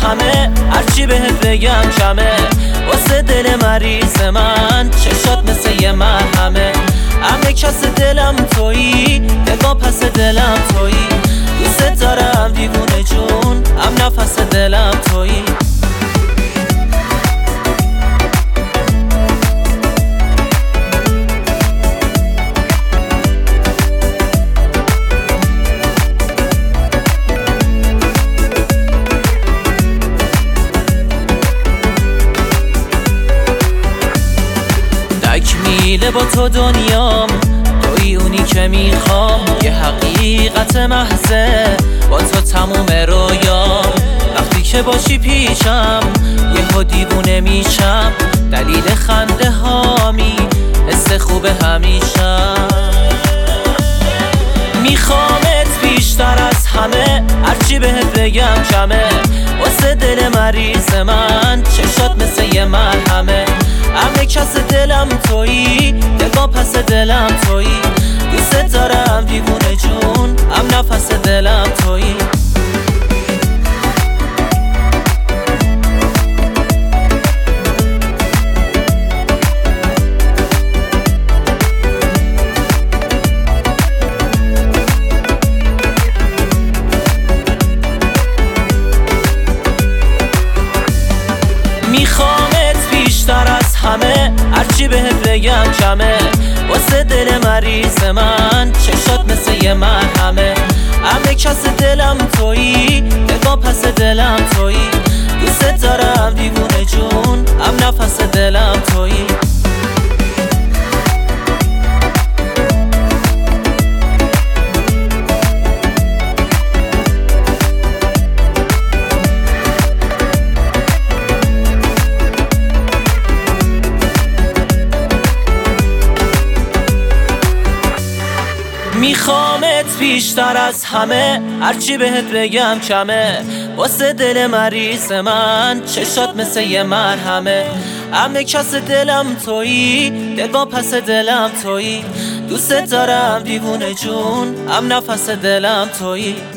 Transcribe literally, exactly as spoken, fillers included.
همه، هرچی بهت بگم کمه. واسه دل مریض من چشات مثل یه مرهمه. همه کس دلم تویی، نگاه پس دلم تویی. دوست دارم دیوونه جون، هم نفس دلم تویی. تکمیله با تو دنیام، توی اونی که میخوام. یه حقیقت محضه با تو تموم رویام. وقتی که باشی پیشم یهو دیوونه میشم. دلیل خنده هامی، حس خوب همیشم. میخوامت بیشتر از همه، هرچی بهت بگم کمه. واسه دل مریض من چشات مثل یه مرهمه. همه کس دلم تویی، نگاه پس دلم تویی. دوست دارم دیوونه جون، هم نفس دلم تویی. میخوامت بیشتر از همه، هرچی بهت بگم کمه. واسه دل مریض من چشات مثل یه مرهمه. همه کس دلم تویی، نگاه پس دلم تویی. دوست دارم دیوونه جون، هم نفس دلم تویی. میخوامت بیشتر از همه، هرچی بهت بگم کمه. واسه دل مریض من چشات مثل یه مرهمه. همه کس دلم تویی، نگاه پس دلم تویی. دوست دارم دیوونه جون، هم نفس دلم تویی.